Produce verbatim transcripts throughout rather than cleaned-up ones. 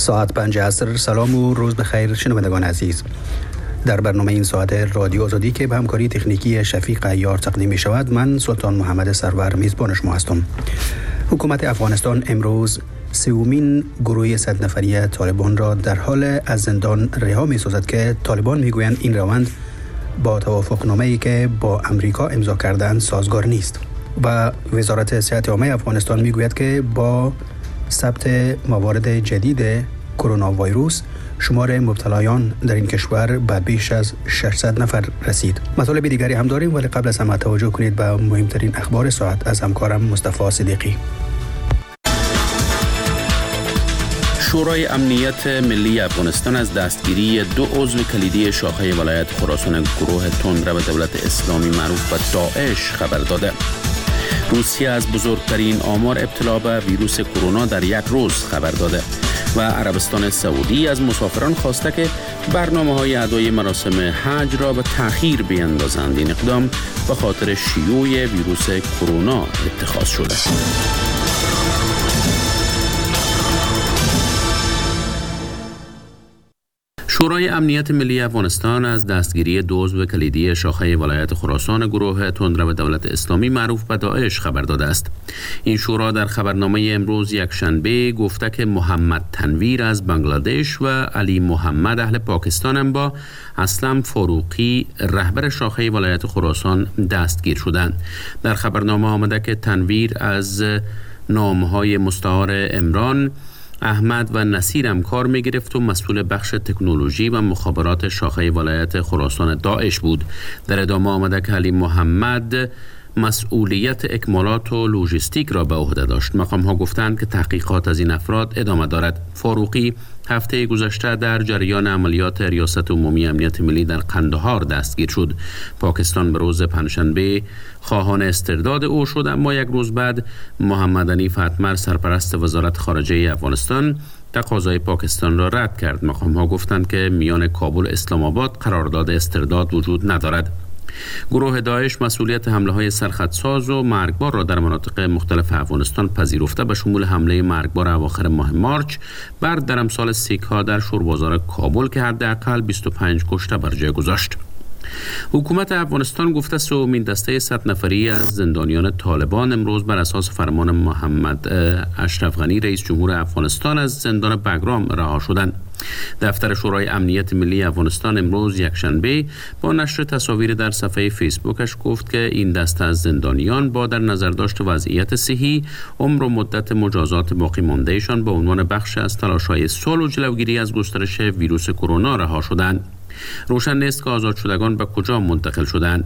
ساعت پنج عصر. سلام و روز بخیر شنوندگان عزیز. در برنامه این ساعت رادیو آزادی که به همکاری تکنیکی شفیق عیار تقدیم می شود، من سلطان محمد سرور میزبان شما هستم. حکومت افغانستان امروز سومین گروه صد نفری طالبان را در حال از زندان رها می سازد که طالبان می گویند این روند با توافقنامه‌ای که با امریکا امضا کردند سازگار نیست. و وزارت صحت عامه افغانستان می گوید که با ثبت موارد جدید کرونا ویروس شمار مبتلایان در این کشور به بیش از ششصد نفر رسید. مطالب دیگری هم داریم، ولی قبل از همه توجه کنید به مهمترین اخبار ساعت از همکارم مصطفی صدیقی. شورای امنیت ملی افغانستان از دستگیری دو عضو کلیدی شاخه ولایت خراسان گروه تندرو به دولت اسلامی معروف به داعش خبر داده. روسیه از بزرگترین آمار ابتلا به ویروس کرونا در یک روز خبر داده و عربستان سعودی از مسافران خواسته که برنامه‌های ادای مراسم حج را به تأخیر بیندازند. این اقدام به خاطر شیوع ویروس کرونا اتخاذ شده. شورای امنیت ملی افغانستان از دستگیری دو عضو کلیدی شاخه ولایت خراسان گروه تندرو به دولت اسلامی معروف به داعش خبر داده است. این شورا در خبرنامه امروز یکشنبه گفته که محمد تنویر از بنگلادش و علی محمد اهل پاکستان هم با اسلم فاروقی رهبر شاخه ولایت خراسان دستگیر شدند. در خبرنامه آمده که تنویر از نامهای مستعار عمران، احمد و نصیر هم کار می گرفت و مسئول بخش تکنولوژی و مخابرات شاخه ولایت خراسان داعش بود. در ادامه آمده که علی محمد مسئولیت اکمالات و لوجستیک را به عهده داشت. مقام ها گفتند که تحقیقات از این افراد ادامه دارد. فاروقی هفته گذشته در جریان عملیات ریاست عمومی امنیت ملی در قندهار دستگیر شد. پاکستان به روز پنجشنبه خواهان استرداد او شد، اما یک روز بعد محمد حنیف اتمر سرپرست وزارت خارجه افغانستان تقاضای پاکستان را رد کرد. مقام ها گفتند که میان کابل و اسلام آباد قرارداد استرداد وجود ندارد. گروه داعش مسئولیت حمله های سرخطساز و مرگبار را در مناطق مختلف افغانستان پذیرفته، به شمول حمله مرگبار اواخر ماه مارچ بر درمسال سیک ها در شوربازار کابل که حداقل بیست و پنج کشته بر جای گذاشت. حکومت افغانستان گفته سومین دسته صد نفری از زندانیان طالبان امروز بر اساس فرمان محمد اشرف غنی رئیس جمهور افغانستان از زندان بگرام رها شدند. دفتر شورای امنیت ملی افغانستان امروز یکشنبه با نشر تصاویر در صفحه فیسبوکش گفت که این دسته از زندانیان با در نظر داشت وضعیت صحی، عمر و مدت مجازات باقی ماندهشان به عنوان بخش از تلاش‌های صلح و جلوگیری از گسترش ویروس کرونا رها شدند. روشن نیست که آزاد شدگان به کجا منتقل شدند.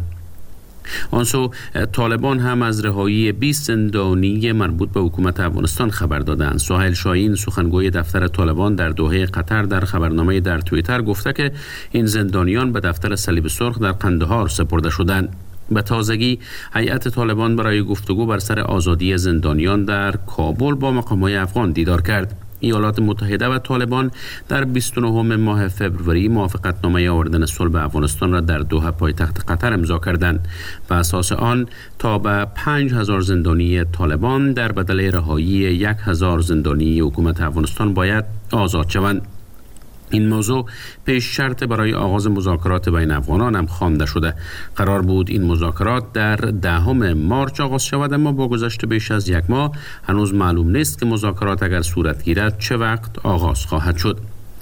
آنسو طالبان هم از رهایی بیست زندانی مربوط به حکومت افغانستان خبر دادند. سهیل شاهین سخنگوی دفتر طالبان در دوحه قطر در خبرنامه در توییتر گفته که این زندانیان به دفتر صلیب سرخ در قندهار سپرده شدند. به تازگی هیئت طالبان برای گفتگو بر سر آزادی زندانیان در کابل با مقام‌های افغان دیدار کرد. ایالات متحده و طالبان در بیست و نهم ماه فوریه موافقتنامه آوردن صلح به افغانستان را در دوحه پایتخت قطر امضا کردند. به اساس آن تا به پنج هزار زندانی طالبان در بدل رهایی یک هزار زندانی حکومت افغانستان باید آزاد شوند. این موضوع پیش شرط برای آغاز مذاکرات بین افغانان هم خوانده شده. قرار بود این مذاکرات در دهم مارچ آغاز شود، اما با گذشت بیش از یک ماه هنوز معلوم نیست که مذاکرات اگر صورت گیرد چه وقت آغاز خواهد شد.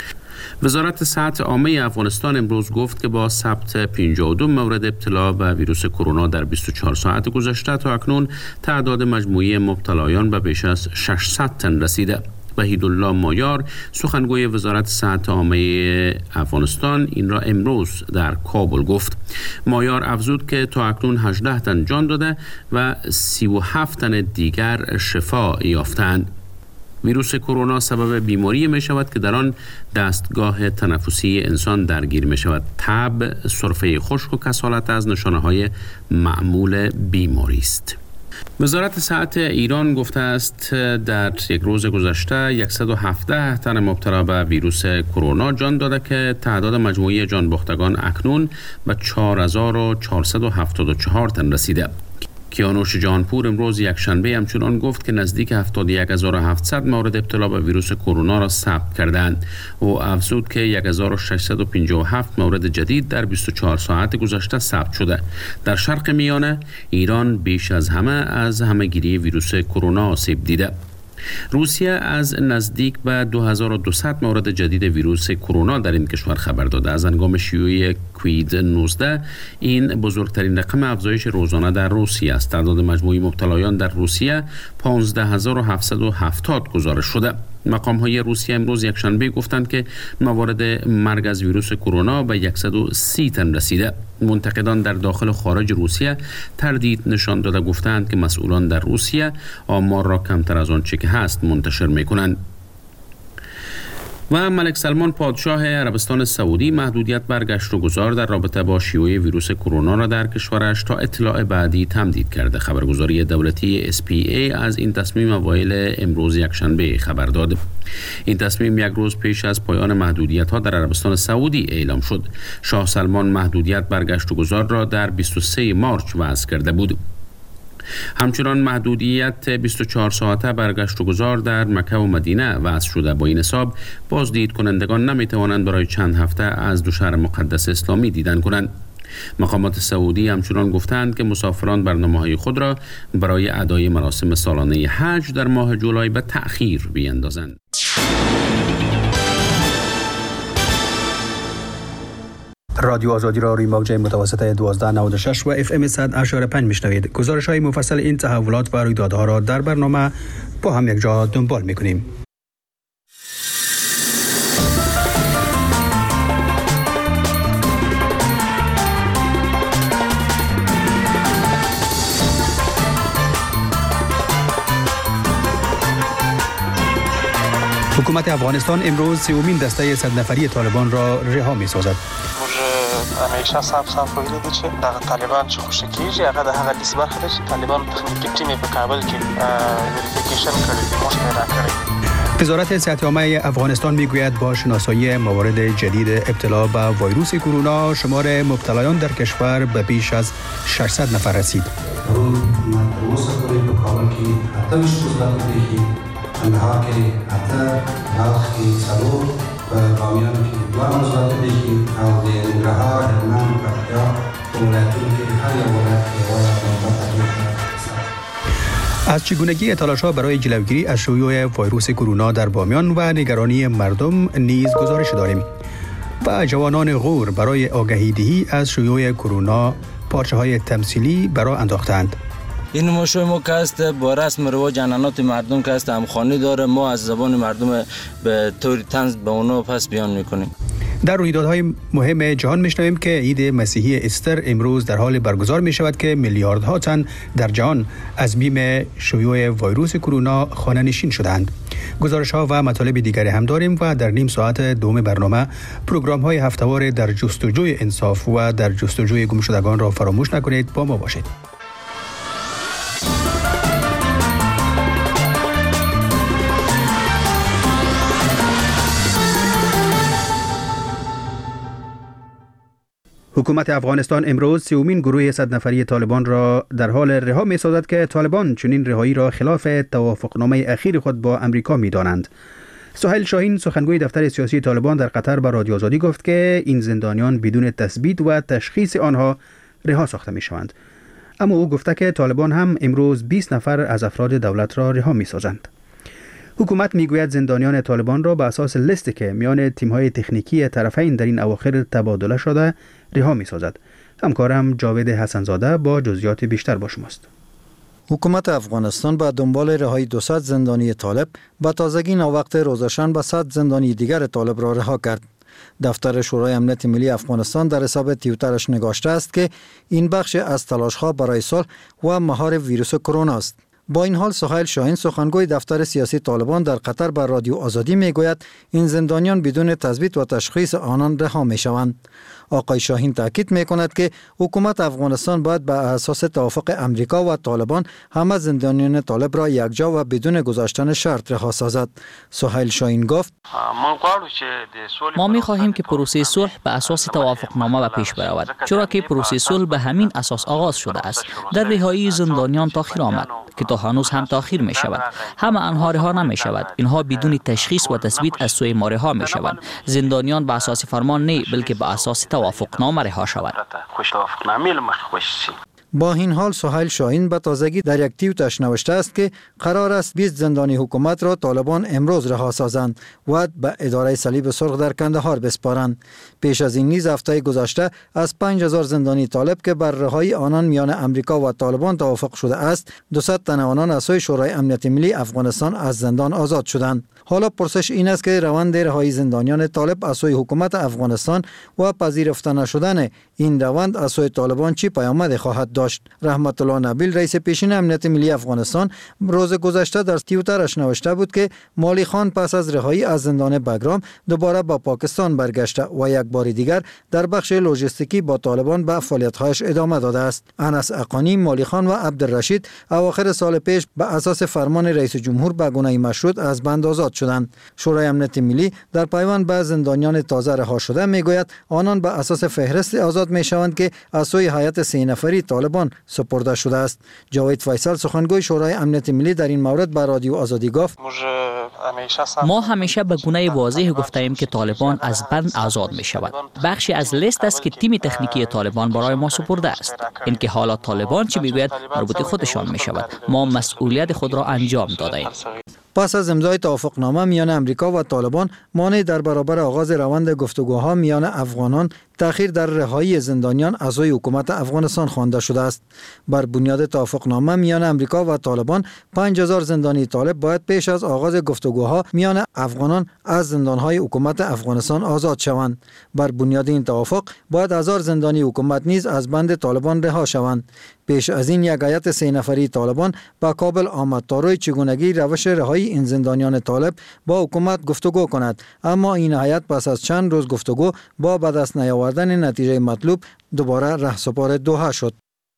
وزارت صحت عامه افغانستان امروز گفت که با ثبت پنجاه و دو مورد ابتلا به ویروس کرونا در بیست و چهار ساعت گذشته تا اکنون تعداد مجموعی مبتلایان به بیش از ششصد تن رسیده. وحیدالله مایار سخنگوی وزارت صحت عامه افغانستان این را امروز در کابل گفت. مایار افزود که تا اکنون هجده تن جان داده و سی و هفت تن دیگر شفا یافتند. ویروس کرونا سبب بیماری می شود که در آن دستگاه تنفسی انسان درگیر می شود. تب، سرفه خشک و کسالت از نشانه های معمول بیماری است. وزارت صحت ایران گفته است در یک روز گذشته صد و هفده تن مبتلا به ویروس کرونا جان داده که تعداد مجموعی جان باختگان اکنون به چهار هزار و چهارصد و هفتاد و چهار تن رسیده. کیانوش جهانپور امروز یک شنبه همچنان گفت که نزدیک هفتاد و یک هزار و هفتصد مورد ابتلا به ویروس کرونا را ثبت کردند. او افزود که یک هزار و ششصد و پنجاه و هفت مورد جدید در بیست و چهار ساعت گذشته ثبت شده. در شرق میانه ایران بیش از همه از همه‌گیری ویروس کرونا آسیب دیده. روسیه از نزدیک به دو هزار و دویست مورد جدید ویروس کرونا در این کشور خبر داده. از هنگام شیوع کووید نوزده این بزرگترین رقم افزایش روزانه در روسیه است. تعداد مجموعی مبتلایان در روسیه پانزده هزار و هفتصد و هفتاد گزارش شده. مقام های روسیه امروز یک شنبه گفتند که موارد مرگ از ویروس کرونا به صد و سی تن رسیده. منتقدان در داخل و خارج روسیه تردید نشان داده گفتند که مسئولان در روسیه آمار را کمتر از آنچه که هست منتشر می‌کنند. و ملک سلمان پادشاه عربستان سعودی محدودیت بر گشت و گذار در رابطه با شیوع ویروس کرونا را در کشورش تا اطلاع بعدی تمدید کرده. خبرگزاری دولتی اس پی ای از این تصمیم اوایل امروز یکشنبه خبر داد. این تصمیم یک روز پیش از پایان محدودیت ها در عربستان سعودی اعلام شد. شاه سلمان محدودیت بر گشت و گذار را در بیست و سوم مارس وضع کرده بود. همچنان محدودیت بیست و چهار ساعته بر گشت و گذار در مکه و مدینه وضع شده. با این حساب بازدید کنندگان نمی توانند برای چند هفته از دو شهر مقدس اسلامی دیدن کنند. مقامات سعودی همچنان گفتند که مسافران برنامه‌های خود را برای ادای مراسم سالانه حج در ماه جولای به تأخیر بیندازند. رادیو آزادی را روی موج متوسط دوازده نود و شش و اف ام صد و پنج میشنوید. گزارش‌های مفصل این تحولات و رویدادها را در برنامه با هم یک جا دنبال می‌کنیم. حکومت افغانستان امروز سومین دسته صد نفری طالبان را رها می‌سازد. همیشه صاحب صاحب ویل دي چې د طالبان چې خوشی کیږي هغه د هغه لیست برخه ده چې طالبان تخنیکی ټیم په کابل کې وریفیکیشن کړی دی، مشت پیدا کړی. وزارت صحت عامه افغانستان میگوید با شناسایی موارد جدید ابتلا به ویروس کرونا شمار مبتلایان در کشور به بیش از ششصد نفر رسید. روز مدرسه پوری په کابل کې اته مثبت دي، کندهار کې اته، بلخ کې څلور، و بامیان کې دوه مثبت دي او د ننګرهار، هلمند، پکتیا په ولایتونو کې هر یو ولایت کې یو از چگونگی تلاش‌ها برای جلوگیری از شیوع ویروس کرونا در بامیان و نگرانی مردم نیز گزارش داریم. و جوانان غور برای آگاهی دهی از شیوع کرونا پارچه‌های تمثیلی برای انداختند. این مشروع ما که است با رسم رواج عنعنات مردم که است همخوانی داره، ما از زبان مردم به طور طنز به اونا پس بیان میکنیم. در رویدادهای مهم جهان میشنویم که عید مسیحی استر امروز در حال برگزار می شود که میلیاردها تن در جهان از بیم شیوع ویروس کرونا خانه نشین شدند. گزارش ها و مطالب دیگری هم داریم و در نیم ساعت دوم برنامه پروگرام های هفته‌وار در جستجوی انصاف و در جستجوی گمشدگان را فراموش نکنید. با ما باشید. حکومت افغانستان امروز سومین گروه صد نفری طالبان را در حال رها می سازد که طالبان چنین رهایی را خلاف توافقنامه اخیر خود با امریکا می دانند. سهیل شاهین سخنگوی دفتر سیاسی طالبان در قطر به رادیو آزادی گفت که این زندانیان بدون تثبیت و تشخیص آنها رها ساخته می شوند. اما او گفته که طالبان هم امروز بیست نفر از افراد دولت را رها می سازند. حکومت میگوید زندانیان طالبان را به اساس لیستی که میان تیم‌های تکنیکی طرفین در این اواخر تبادله شده رها می‌سازد. همکارم جاوید حسنزاده با جزئیات بیشتر با شماست. حکومت افغانستان به دنبال رهایی دویست زندانی طالب به تازگی ناوقت روزشنبه صد زندانی دیگر طالب را رها کرد. دفتر شورای امنیت ملی افغانستان در حساب توییترش نگاشته است که این بخش از تلاش‌ها برای صلح و مهار ویروس کرونا است. با این حال سهیل شاهین سخنگوی دفتر سیاسی طالبان در قطر بر رادیو آزادی میگوید این زندانیان بدون تثبیت و تشخیص آنان رها میشوند. آقای شاهین تاکید میکند که حکومت افغانستان باید بر اساس توافق امریکا و طالبان همه زندانیان طالب را یکجا و بدون گذاشتن شرط رها سازد. سهیل شاهین گفت ما می‌خواهیم که پروسه صلح به اساس توافقنامه به پیش برود، چرا که پروسه صلح به همین اساس آغاز شده است. در رهایی زندانیان تاخیر آمد که تا هنوز هم تاخیر می شود. همه آنها رها نمی شود. اینها بدون تشخیص و تثبیت از سوی ما رها می شوند. زندانیان به اساس فرمان نه بلکه به اساس توافقنامه رها شوند. با این حال سهیل شاهین به تازگی در یک توییتش نوشته است که قرار است بیست زندانی حکومت را طالبان امروز رها سازند و به اداره صلیب سرخ در کندهار بسپارند. پیش از این نیز هفته گذشته از پنج هزار زندانی طالب که بر رهایی آنان میان امریکا و طالبان توافق شده است، دویست تن آنان از سوی شورای امنیت ملی افغانستان از زندان آزاد شدند. حالا پرسش این است که روند رهایی زندانیان طالب از سوی حکومت افغانستان و پذیرفته نشدن این روند از سوی طالبان چی پیامد خواهد داشت؟ رحمت الله نبیل رئیس پیشین امنیت ملی افغانستان روز گذشته در توییترش نوشته بود که مالی خان پس از رهایی از زندان بگرام دوباره با پاکستان برگشته و یک بار دیگر در بخش لوجستیکی با طالبان به فعالیت‌هایش ادامه داده است. انس اقانی، مالی خان و عبدالرشید اواخر سال پیش به اساس فرمان رئیس جمهور به گونه مشروط از بند آزاد شدند. شورای امنیت ملی در پیوند به زندانیان تازه رها شده میگوید آنان به اساس فهرست آزاد میشوند که از سوی هیئت سه نفری طالبان سپرده شده است. جاوید فیصل سخنگوی شورای امنیت ملی در این مورد به رادیو آزادی گفت ما همیشه به گونه واضح گفتیم که طالبان از بند آزاد می شود. بخشی از لیست است که تیم تکنیکی طالبان برای ما سپرده است. اینکه حالا طالبان چی میگوید مربوط خودشان می شود. ما مسئولیت خود را انجام دادیم. پس از امضای توافقنامه میان امریکا و طالبان، مانع در برابر آغاز روند گفتگوها میان افغانان تأخیر در رهایی زندانیان از سوی حکومت افغانستان خوانده شده است. بر بنیاد توافقنامه میان امریکا و طالبان، پنج هزار زندانی طالب باید پیش از آغاز گفتگوها میان افغانان از زندانهای حکومت افغانستان آزاد شوند. بر بنیاد این توافق باید هزار زندانی حکومت نیز از بند طالبان رها شوند. پیش از این یک هیئت سه نفری طالبان به کابل آمد تا روی چگونگی روش رهایی این زندانیان طالب با حکومت گفتگو کند، اما این هیئت پس از چند روز گفتگو با به دست نیاوردن نتیجه مطلوب دوباره رهسپار دوحه شد.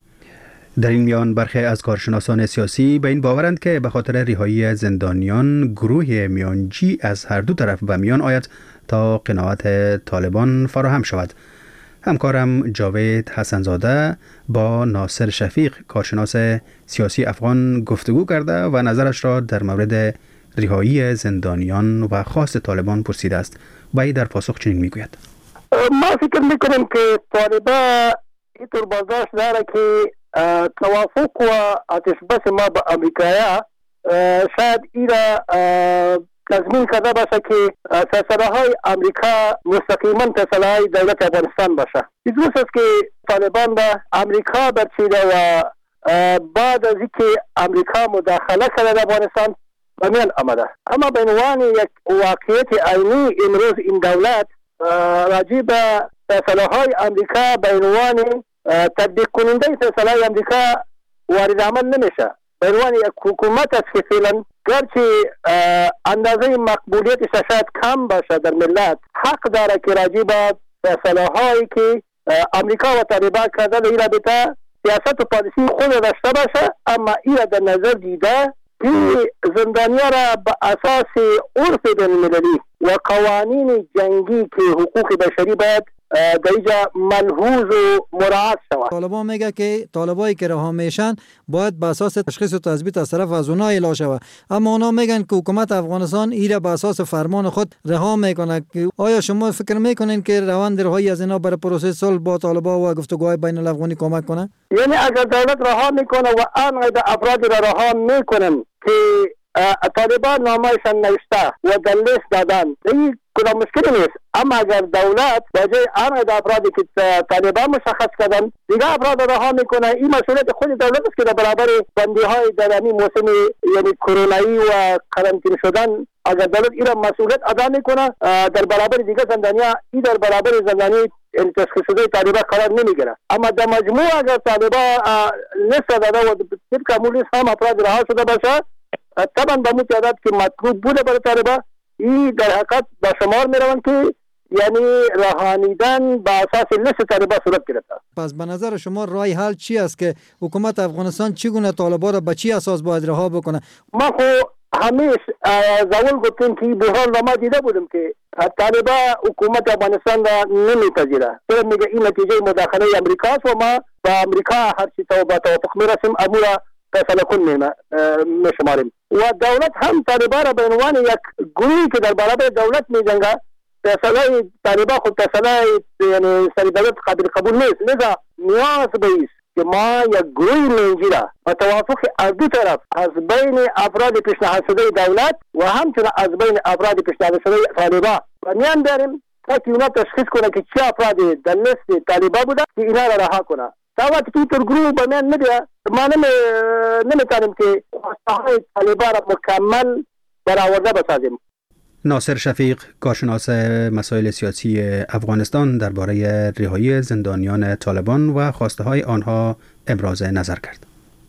در این میان برخی از کارشناسان سیاسی به این باورند که به خاطر رهایی زندانیان گروه میانجی از هر دو طرف به میان آید تا قناعت طالبان فراهم شود. همکارم جاوید حسنزاده با ناصر شفیق کارشناس سیاسی افغان گفتگو کرده و نظرش را در مورد رهایی زندانیان و خواست طالبان پرسیده است. و در پاسخ چنین میگوید: ما فکر میکنیم که طالبان اینطور برداشت داره که توافق و آتش بس ما با امریکایا شاید ایرا تضمین کرده باشه که فیصله های امریکا مستقیما فیصله های دولت افغانستان باشه. درست است که طالبان به امریکا برچیده و بعد از اینکه امریکا مداخله کرده در افغانستان به میان آمده، اما به عنوان یک واقعیت عینی امروز این دولت راجع به فیصله های امریکا به عنوان تطبیق کننده فیصله های امریکا وارد عمل نمیشه. به عنوان یک حکومت است که فعلا گرچه اندازه مقبولیتش شاید کم باشه در ملت، حق داره که راجع به فیصله هایی که امریکا و طالبان کرده این رابطه سیاست و پالیسی خود داشته باشه، اما این در نظر دیده که زندانیا را به اساس عرف بین‌المللی و قوانین جنگی که حقوق بشری باید در اینجا ملحوظ و مراعات شود. طالبان میگه که طالبایی که رها میشن باید به اساس تشخیص و تثبیت از طرف از اونها اعلام شود، اما اونا میگن که حکومت افغانستان ایره به اساس فرمان خود رها میکنه. آیا شما فکر میکنین که روند رهایی از اینا برای پروسه صلح با طالبان و گفتگوهای بین الافغانی کمک کنه؟ یعنی اگر دولت رها میکنه و آنقدر افراد را رها میکنن که طالبان نامایشان نوشته و در لیست دادن، این کدام مشکلی نیست. اما اگر دولت بجای آنقدر افرادی که طالبان مشخص کردن دیگه افراد رها میکنه، این مسئولیت خود دولت است که در برابر بندی های در این موسم یعنی کرونایی و قرنطینه شدن اگر دولت این مسئولیت ادا میکنه در برابر دیگه زندانیا، این در برابر زندانی تشخیص شده طالبان قرار نمیگیره. اما در مجموع اگر طالبان لیست داده و یک کمونیست هم افراد رها شده باشه، طبعا به اون تعداد که مطلوب بوده برای طالبان، این در حقیقت به شمار می روند که یعنی رهانیدن به اساس لیست طالبان صورت گرفته. پس به نظر شما رای حل چی است که حکومت افغانستان چگونه طالبان را به چی اساس باید رها بکنه؟ ما خو همیشه زول گفتیم که بحران را ما دیده بودیم که طالبان حکومت افغانستان را نمیپذیره. چرا میگه این نتیجه مداخله امریکا است و ما با امریکا هر چی توافق میرسیم امو را فیصله کن میشماریم. و دولت هم طالبان را به عنوان یک گروهی که در برابر دولت میجنگه، فیصله طالبان خود فیصله یعنی سریع قابل قبول نیست. لذا نیاز به است که ما یک گروه منجی را با توافق از دو طرف از بین افراد پیشنهاد شده دولت و همچنین از بین افراد پیشنهاد شده طالبان و میان داریم تا که اونا تشخیص کنه که چه افرادی در لیست طالبان بوده که اینا را رها کنه. تا وقتی که اینطور گروه به میان نمیده ما نمیتونیم که خواسته های طالبان را مکمل برآورده بسازیم. ناصر شفیق، کارشناس مسائل سیاسی افغانستان، درباره رهایی زندانیان طالبان و خواسته های آنها ابراز نظر کرد.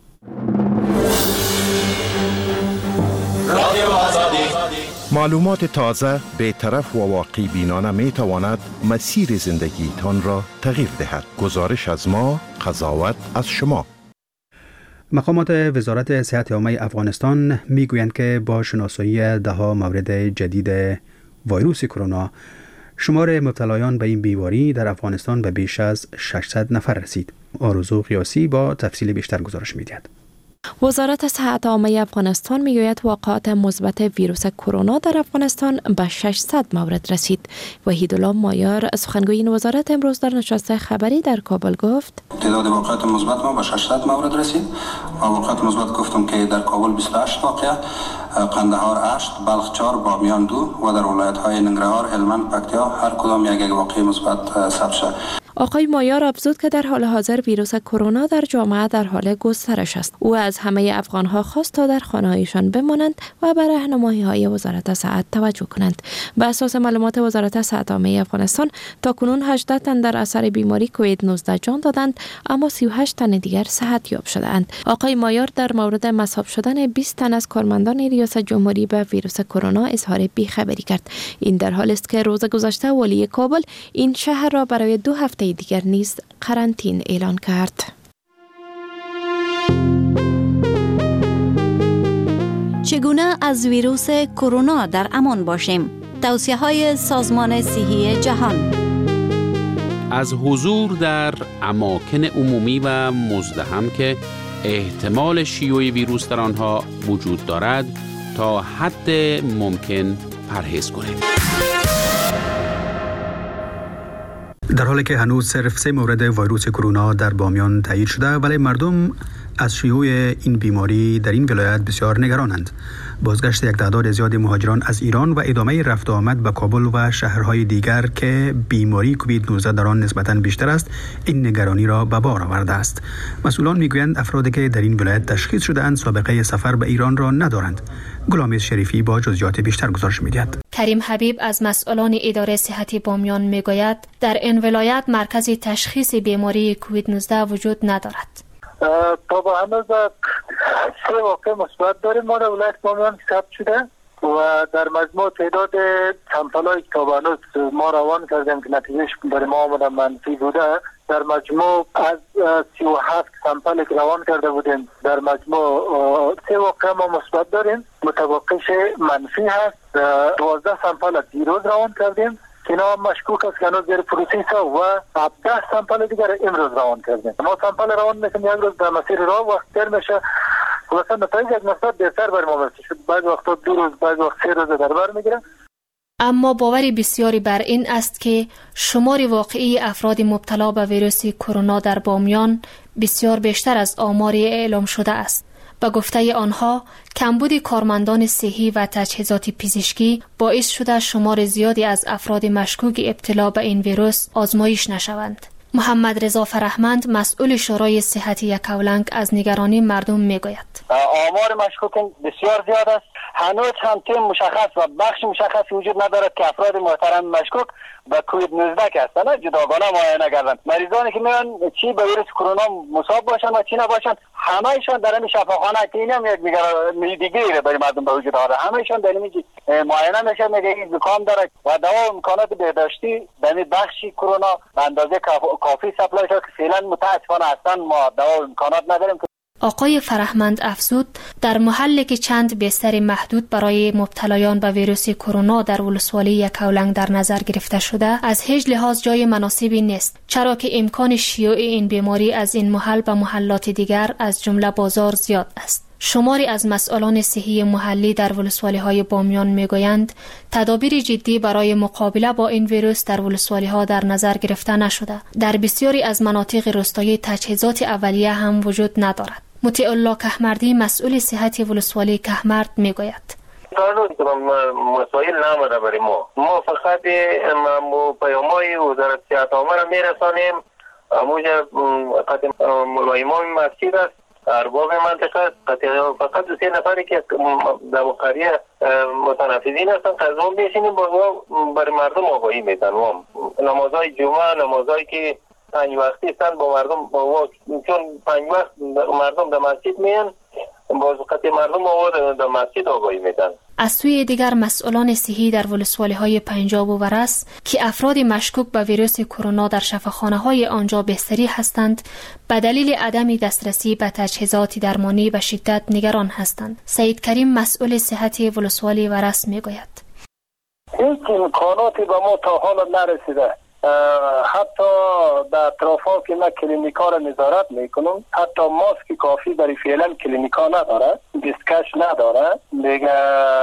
معلومات تازه، بی‌طرف و واقع بینانه می تواند مسیر زندگیتان را تغییر دهد. گزارش از ما، قضاوت از شما. مقامات وزارت صحت عامه افغانستان میگویند که با شناسایی ده‌ها مورد جدید ویروس کرونا، شمار مبتلایان به این بیماری در افغانستان به بیش از ششصد نفر رسید. آرزو قیاسی با تفصیل بیشتر گزارش می‌دهد. وزارت صحت عامه افغانستان میگوید واقعات مثبت ویروس کرونا در افغانستان به ششصد مورد رسید. وحیدالله مایار، سخنگوی این وزارت، امروز در نشست خبری در کابل گفت تعداد واقعات مثبت ما به ششصد مورد رسید و واقعات مثبت گفتم که در کابل بیست و هشت واقعه، قندهار هشت، بلخ چهار، بامیان دو و در ولایت‌های ننگرهار، هلمند، پکتیا هر کدام یک یک واقعه مثبت ثبت شد. آقای مایار افزود که در حال حاضر ویروس کرونا در جامعه در حال گسترش است. او از همه افغان‌ها خواست تا در خانه‌هایشان بمانند و به راهنمایی‌های وزارت صحت توجه کنند. به اساس معلومات وزارت صحت عامه افغانستان، تاکنون هجده تن در اثر بیماری کووید نوزده جان دادند، اما سی و هشت تن دیگر صحت یاب شدند. آقای مایار در مورد مصاب شدن بیست تن از کارمندان ریاست جمهوری به ویروس کرونا اظهار بی‌خبری کرد. این در حالی است که روز گذشته والی کابل این شهر را برای دو هفته دیگر نیز قرنطینه اعلان کرد. چگونه از ویروس کرونا در امان باشیم؟ توصیه‌های سازمان صحی جهان. از حضور در اماکن عمومی و مزدحم که احتمال شیوع ویروس در آنها وجود دارد تا حد ممکن پرهیز کنید. در حالی که هنوز صرف سه مورد ویروس کرونا در بامیان تایید شده، ولی مردم از شیوع این بیماری در این ولایت بسیار نگرانند. بازگشت یک تعداد زیاد مهاجران از ایران و ادامه رفت و آمد به کابل و شهرهای دیگر که بیماری کووید نوزده در آن نسبتاً بیشتر است، این نگرانی را به بار آورده است. مسئولان میگویند افرادی که در این ولایت تشخیص شده‌اند سابقه سفر به ایران را ندارند. غلامیز شریفی با جزئیات بیشتر گزارش می‌دهد. کریم حبیب از مسئولان اداره صحتی بامیان میگوید در این ولایت مرکز تشخیص بیماری کووید نوزده وجود ندارد. تا با هنوز سه واقع مثبت داریم ما در ولایت بامیان ثبت شده و در مجموع تعداد سمپل‌های که تا به هنوز ما روان کردیم که نتیجهش برای ما آمده منفی بوده، در مجموع از سی و هفت سمپل که روان کرده بودیم در مجموع سه واقع ما مثبت داریم، متوقعش منفی هست. دوازده سمپل دیروز روان کردیم که اینا مشکوک است که هنوز زیر پروسس و هفده سمپل دیگر امروز روان کردیم. ما سمپل روان میکنیم یک روز در مسیر راه وقت تر میشه، مثلا نتایج یک نسبت بهتر بر ما مرسی شد. بعض وقتا دو روز، بعض وقت سه روز در بر میگیره. اما باوری بسیاری بر این است که شمار واقعی افراد مبتلا به ویروس کرونا در بامیان بسیار بیشتر از آمار اعلام شده است. به گفته آنها، کمبود کارمندان صحی و تجهیزات پزشکی باعث شده شمار زیادی از افراد مشکوک ابتلا به این ویروس آزمایش نشوند. محمد رضا فرهمند، مسئول شورای صحتی یکاولنگ، از نگرانی مردم میگوید. آمار مشکوک بسیار زیاد است. هنوز هم تیم مشخص و بخش مشخص وجود ندارد که افراد محترم مشکوک به کووید نوزده هستند جداگانه معاینه کردند. مریضانی که میان چی به ویروس کرونا مصاب باشند و چی نباشند همهشان در این شفاخانه که این هم یک دیگه برای مردم به وجود آورده، همهشان در این معاینه میشه، میگه این زکام داره و دوا و امکانات بهداشتی در این بخشی کرونا به اندازه کافی سپلای شده که فعلا متاسفانه هستن ما دوا و امکانات نداریم. آقای فرهمند افزود در محلی که چند بستر محدود برای مبتلایان به ویروس کرونا در ولسوالی یکاولنگ در نظر گرفته شده از هیچ لحاظ جای مناسبی نیست، چرا که امکان شیوع این بیماری از این محل به محلات دیگر از جمله بازار زیاد است. شماری از مسئولان صحی محلی در ولسوالی‌های بامیان میگویند تدابیر جدی برای مقابله با این ویروس در ولسوالی‌ها در نظر گرفته نشده. در بسیاری از مناطق روستایی تجهیزات اولیه هم وجود ندارد. مطیع الله کهمردی مسئول صحت ولسوالی کهمرد میگوید مسائل نامده برای ما ما فقط پیام‌های وزارت صحت عامه را میرسانیم. موجه امام مسجد است، ارباب منطقه فقط دو سه نفری که در قریه متنفذین هستن قضا میشینیم برای مردم آگاهی میدن. نمازهای جمعه، نمازهایی که پنج وقتی هستن با مردم با چون پنج وقت مردم در مسجد میان باز وقتی مردم آورد در مسجد آگاهی میدن. از سوی دیگر مسئولان صحی در ولسوالی‌های پنجاب و ورس که افراد مشکوک به ویروس کرونا در شفاخانه‌های آنجا بستری هستند به دلیل عدم دسترسی به تجهیزات درمانی به شدت نگران هستند. سید کریم مسئول صحت ولسوالی ورس میگوید هیچ امکاناتی به ما تا حالا نرسیده. حتی در اطرافا که ما کلینیکا را نظارت میکنم حتی ماسک کافی برای فعلا کلینیکا نداره، دستکش نداره، دیگه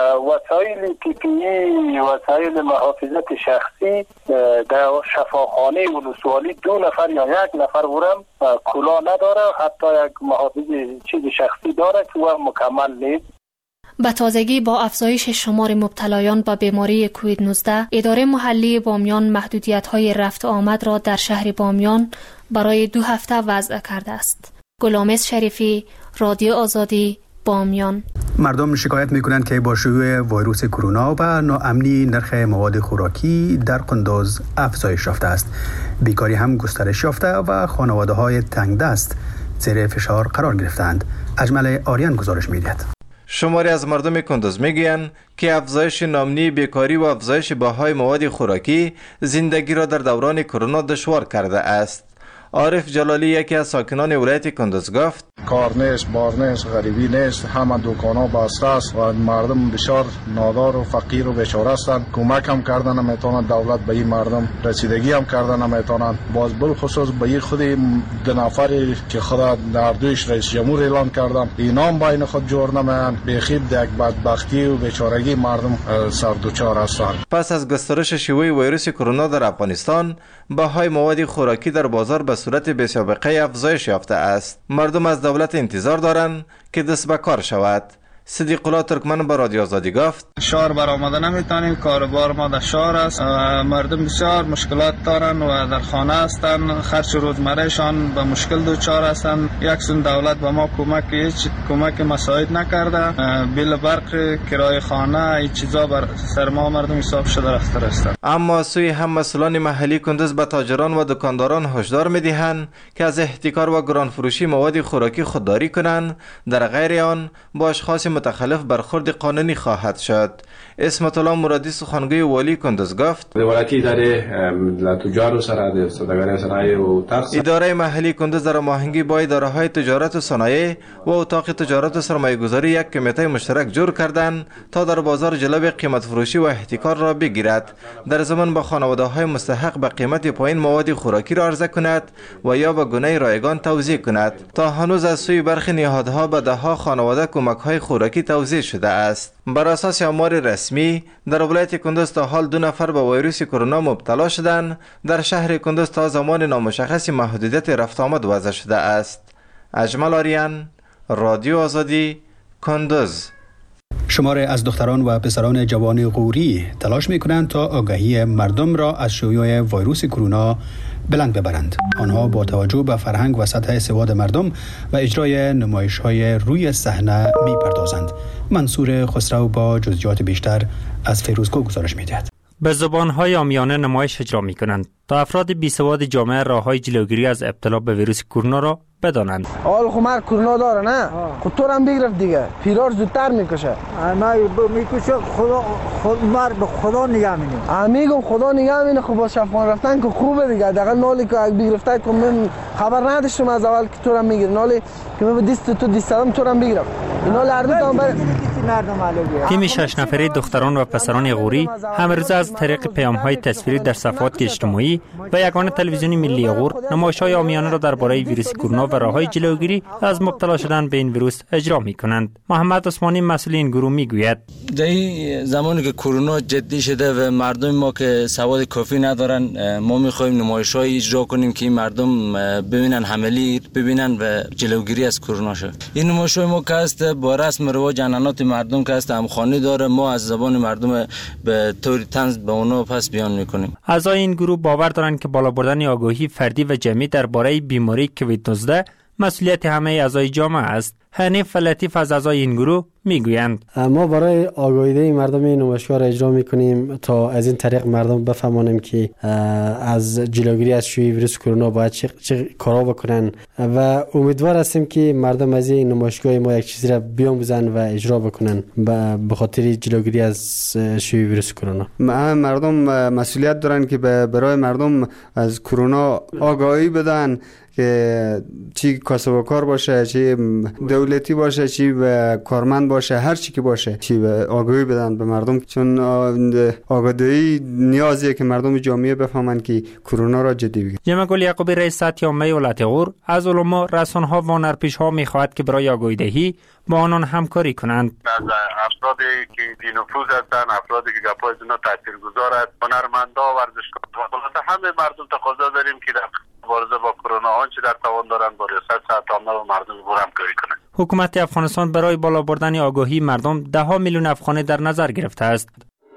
وسایل پیپی وسایل محافظت شخصی در شفاخانه ولسوالی دو نفر یا یک نفر ورم کلا نداره، حتی یک محافظ چیز شخصی داره که و مکمل نیست. به تازگی با افزایش شمار مبتلایان به بیماری کووید نوزده اداره محلی بامیان محدودیت‌های رفت آمد را در شهر بامیان برای دو هفته وضع کرده است. گلامز شریفی، رادیو آزادی، بامیان. مردم شکایت میکنند که با شیوع ویروس کرونا و ناامنی نرخ مواد خوراکی در قندوز افزایش یافته است. بیکاری هم گسترش یافته و خانواده‌های تنگ دست زیر فشار قرار گرفتند. اجمل آریان گزارش می‌دهد. شماری از مردم کندوز میگویند که افزایش ناامنی، بیکاری و افزایش بهای مواد خوراکی زندگی را در دوران کرونا دشوار کرده است. عارف جلالی یکی از ساکنان ولایت کندوز گفت کار نیست، بار نیست، غریبی نیست، همه دکانا بسته است و مردم بسیار نادار و فقیر و بیچاره هستند. کمک هم کردن نمیتونند دولت به این مردم، رسیدگی هم کردن نمیتونند. باز بالخصوص به این خود دو نفری که خدا در دویش رئیس جمهور اعلان کردن اینا هم بین خود جور نمیان، بخیب یک بدبختی و بیچارگی مردم سر دوچار هستند. پس از گسترش شیوع ویروس کرونا در افغانستان بهای مواد خوراکی در بازار به صورت بی‌سابقه افزایش یافته است. مردم از دولت انتظار دارند که دست به کار شود. صدیق الله ترکمن با رادیو آزادی گفت شهر برآمده نمیتونیم، کاربار ما در شهر است، مردم بسیار مشکلات دارن و در خانه هستند، خرج روزمرهشان به مشکل دچار هستند. یک سون دولت به ما کمک هیچ کمک مساعد نکرده، بیل برق، کرایه خانه، این چیزا بر سر ما مردم حساب شده رفته است. اما سوی هم مسئولان محلی کندوز به تاجران و دکانداران هشدار میدهند که از احتکار و گران فروشی مواد خوراکی خودداری کنند، در غیر آن با اشخاص متخلف برخورد قانونی خواهد شد. اسمت الله مرادی سخنگوی والی کندوز گفت ولایتی اداره تجار و صنایع سوداگری صنایع و تخص اداره محلی کندوز در هماهنگی با اداره‌های تجارت و صنایع و اتاق تجارت و سرمایه‌گذاری یک کمیته مشترک جور کردند تا در بازار جلب قیمت فروشی و احتکار را بگیرد، در ضمن با خانواده‌های مستحق به قیمت پایین مواد خوراکی را عرضه کند و یا به گونه رایگان توزیع کند. تا هنوز از سوی برخی نهادها به ده‌ها خانواده کمک‌های خوراکی توزیع شده است. بر اساس آمار رسمی در ولایت کندوز تا حال دو نفر به ویروس کرونا مبتلا شدند. در شهر کندوز تا زمان نامشخص محدودیت رفت آمد وضع شده است. اجمل آریان، رادیو آزادی، کندوز. شماره از دختران و پسران جوان غوری تلاش می‌کنند تا آگاهی مردم را از شیوع ویروس کرونا بلند ببرند. آنها با توجه به فرهنگ و سطح سواد مردم و اجرای نمایش‌های روی صحنه می‌پردازند. منصور خسرو با جزئیات بیشتر از فیروزکو گزارش می‌دهد. به زبان‌های عامیانه نمایش اجرا می‌کنند تا افراد بی‌سواد جامعه راه‌های جلوگیری از ابتلا به ویروس کرونا را بدانند. حال خمر کرونا داره نه؟ خود تو هم بگرفت دیگه. پیرار زودتر میکشه. ما میکشه خدا خود مر به خدا نگاه مینه. امیگم خدا نگاه مینه. خب با شفان رفتن که خوبه دیگه. دقیقاً نالی که بگرفته که من خبر نداشتم از اول که تو هم میگیره. نالی که من دست تو دستم تو هم بگیرم. اینا لردو دام بر تیم شش نفره دختران و پسران غوری هم روز از طریق پیام‌های تصویری در صفحات اجتماعی و یگانه تلویزیونی ملی غور نمایش‌های عامیانه را درباره ویروس کرونا و راه‌های جلوگیری از مبتلا شدن به این ویروس اجرا می‌کنند. محمد عثمانی مسئول این گروه میگوید در این زمانی که کرونا جدی شده و مردم ما که سواد کافی ندارن، ما می‌خوایم نمایش‌های اجرا کنیم که این مردم ببینن عملی ببینن و جلوگیری از کرونا شه. این نمایش‌های ما که است با رسم رواج عنعنات مردم که است همخوانی داره، ما از زبان مردم به طور طنز به اونا پس بیان می‌کنیم. اعضای این گروه باور دارند که بالا بردن آگاهی فردی و جمعی درباره بیماری کووید نوزده مسئولیت همه اعضای جامعه است. حنیف لطیف از اعضای این گروه میگویند ما برای آگاهی مردم این نمایشگاه را اجرا میکنیم تا از این طریق مردم بفهمانیم که از جلوگیری از شیوع ویروس کرونا باید چه, چه کارا بکنن و امیدوار هستیم که مردم از این نمایشگاه ما یک چیزی را بیاموزن و اجرا بکنن به خاطر جلوگیری از شیوع ویروس کرونا. مردم مسئولیت دارن که برای مردم از کرونا آگاهی بدن که چی کسب و کار باشه، چی دولتی باشه، چی کارمند باشه، هر چی که باشه چی آگاهی بدن به مردم، چون آگاهی نیازیه که مردم جامعه بفهمن که کرونا را جدی بگیرن. جمع گل یعقوبی رئیس سطحی عامه ولایت غور از علما، رسانه‌ها و هنرپیشه‌ها می‌خواهد که برای آگاهی دهی با آنان همکاری کنند. از افرادی که بی‌نفوذ هستند، افرادی که گپای اونا تاثیرگذار است، هنرمندا، ورزشکاران، همه مردم تقاضا داریم که در مبارزه با کرونا آنچه در توان دارند با ریاست صحت عامه و مردم غور همکاری کنند. حکومت افغانستان برای بالا بردن آگاهی مردم ده ها میلیون افغانی در نظر گرفته است.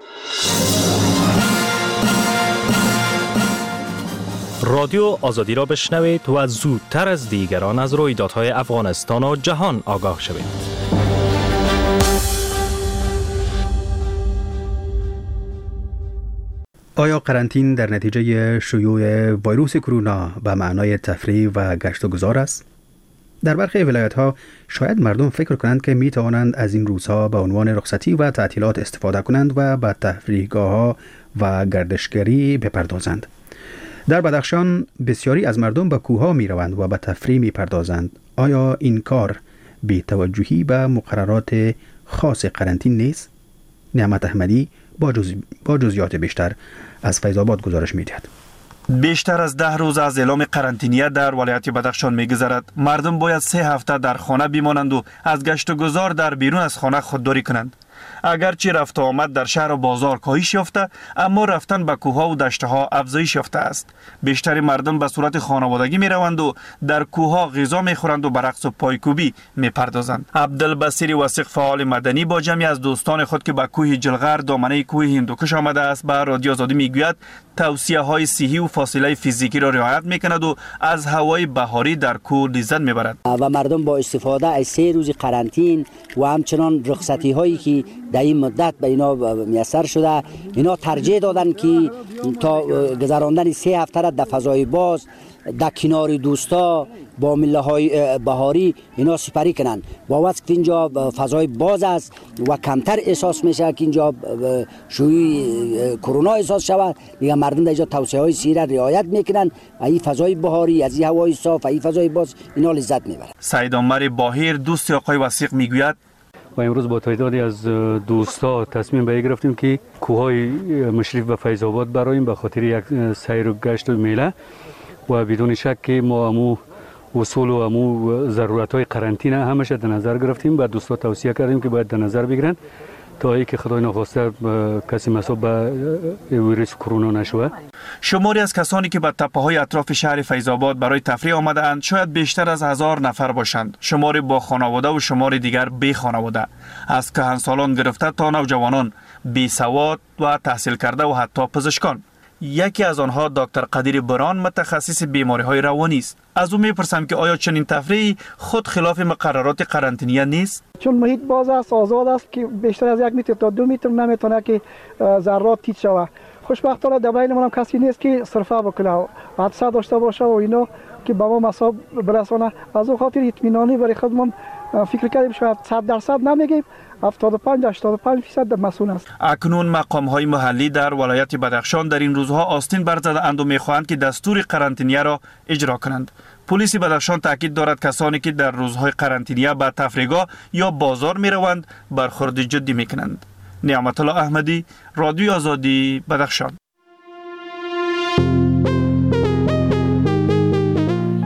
رادیو آزادی را بشنوید و زودتر از دیگران از رویدادهای افغانستان و جهان آگاه شوید. آیا قرنطین در نتیجه شیوع ویروس کرونا به معنای تفریح و گشت و گذار است؟ در برخی ولایت‌ها شاید مردم فکر کنند که می توانند از این روزها به عنوان رخصتی و تعطیلات استفاده کنند و به تفریحگاه‌ها و گردشگری بپردازند. در بدخشان بسیاری از مردم به کوه‌ها می روند و به تفریح می پردازند. آیا این کار بی توجهی به مقررات خاص قرنطین نیست؟ نعمت احمدی با, جز... با جزئیات بیشتر از فیض آباد گزارش می‌دهد. بیشتر از ده روز از اعلام قرنطینه در ولایت بدخشان می‌گذرد. مردم باید سه هفته در خانه بمانند و از گشت و گذار در بیرون از خانه خودداری کنند. اگرچه رفت و آمد در شهر و بازار کاهش یافته، اما رفتن به کوه‌ها و دشت‌ها افزایش یافته است. بیشتر مردم به صورت خانوادگی می‌روند و در کوه‌ها غذا می‌خورند و به رقص و پایکوبی می‌پردازند. عبدالبصیر وثیق فعال مدنی با جمعی از دوستان خود که به کوه جلغر دامنه کوه هندوکش آمده است به رادیو آزادی میگوید توصیه‌های صحی و فاصله فیزیکی را رعایت می‌کند و از هوای بهاری در کوه لذت می‌برد. و مردم با استفاده از سه روز قرنطین و همچنان رخصتی‌هایی که در این مدت به اینا میسر شده، اینا ترجیح دادن که تا گذراندن سه هفته را در فضای باز در کنار دوستا با مله های بهاری اینا سپری کنن. با وقت که اینجا فضای باز است و کمتر احساس میشه که اینجا شیوع کرونا احساس شود، دیگه مردم در اینجا توصیه های صحی را رعایت میکنن. این فضای بهاری، از این هوای صاف، این فضای باز اینا لذت میبرن. سید عمر باهیر دوست آقای وثیق میگوید و امروز با تعدادی از دوستا تصمیم به گرفتیم که کوههای مشرف به فیض آباد براییم به خاطر یک سیر و گشت و میله و بدون شک که ما امو اصول و امو ضرورت های قرنطینه همش در نظر گرفتیم و دوستا توصیه کردیم که باید در نظر بگیرن تا ای که خدای نخواسته کسی مصاب به ویروس کرونا نشوه. شماری از کسانی که به تپه‌های اطراف شهر فیض آباد برای تفریح آمده اند شاید بیشتر از هزار نفر باشند. شماری با خانواده و شماری دیگر بی خانواده، از کهنسالان گرفته تا نوجوانان، بی سواد و تحصیل کرده و حتی پزشکان. یکی از آنها دکتر قدیر بران متخصص بیماری های روانی است. از او میپرسم که آیا چنین تفریحی خود خلاف مقررات قرنطینه نیست؟ چون محیط باز است، آزاد است که بیشتر از یک متر تا دو متر نمیتونه که ذرات تیز شود. خوشبختانه در بین ما کسی نیست که صرفه بکنه، حادثه داشته باشه و اینا که به ما مصاب برسانه. از او خاطر اطمینانی برای خودمان فکر کردیم شاید صد درصد نمیگیم، هفتاد و پنج هشتاد و پنج درصد مسئول است. اکنون مقام های محلی در ولایت بدخشان در این روزها آستین برزده اند و میخواهند که دستور قرنطینه را اجرا کنند. پلیس بدخشان تاکید دارد کسانی که در روزهای قرنطینه به تفریحگاه یا بازار میروند برخورد جدی میکنند. نعمت الله احمدی، رادیو آزادی، بدخشان.